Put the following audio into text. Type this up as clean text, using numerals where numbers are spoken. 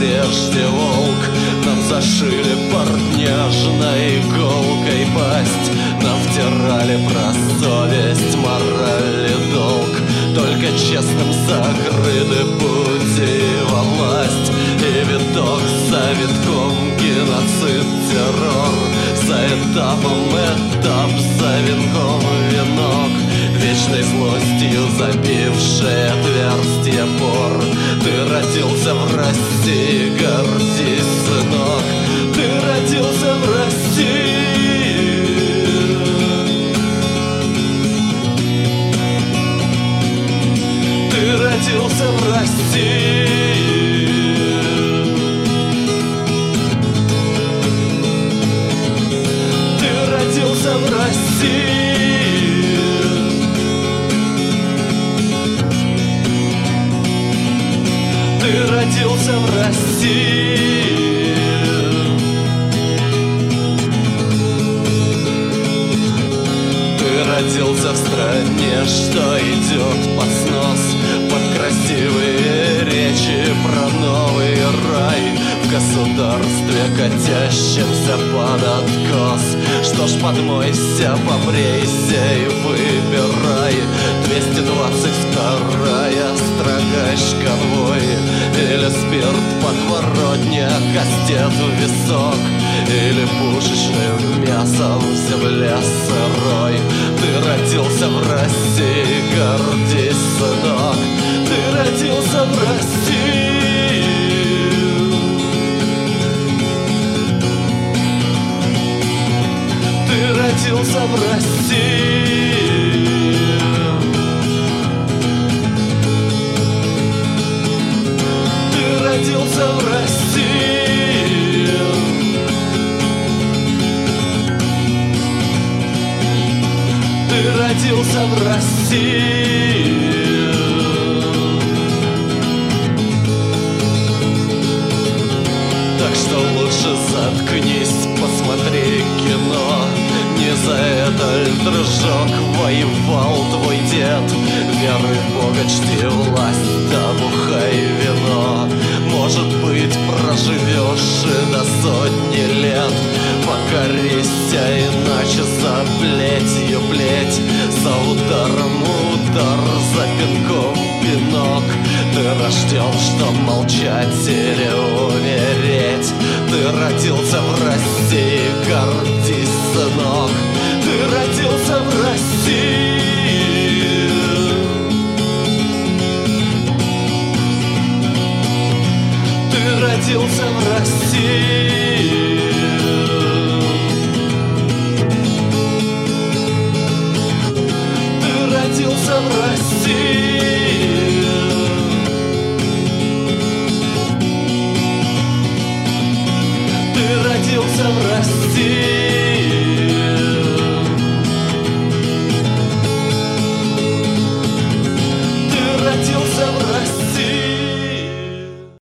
прежде волк. Нам зашили портняжной иголкой пасть, нам втирали про совесть, мораль и долг. Только честным закрыты пути во власть, и виток за витком геноцид, террор. За этапом этап, за венком венок, вечной злостью забивший отверстие пор. Ты родился в России, гордись, сынок, ты родился в России. Ты родился в России. Ты родился в России. Ты родился в России. Ты родился в стране, что идет под снос, под красивые речи про новый рай, в государстве, катящемся под откос. Что ж, подмойся, побрейся и выбирай. 222-я строгач конвой, или спирт подворотня, кастет в висок, или пушечным мясом в земле сырой. Ты родился в России, гордись, сынок, ты родился в России. Ты родился в России. Ты родился в России. Ты родился в России. Так что лучше заткнись, посмотри кино. Не за это ль, дружок, воевал твой дед? Веруй в Бога, чти власть, да бухай вино. Может быть, проживешь и до сотни лет. Покорися, иначе за плетью плеть, за ударом удар, за пинком пинок. Ты рожден, чтоб молчать или умереть. Ты родился в России, гордись, сынок, ты родился в России. Ты родился в России.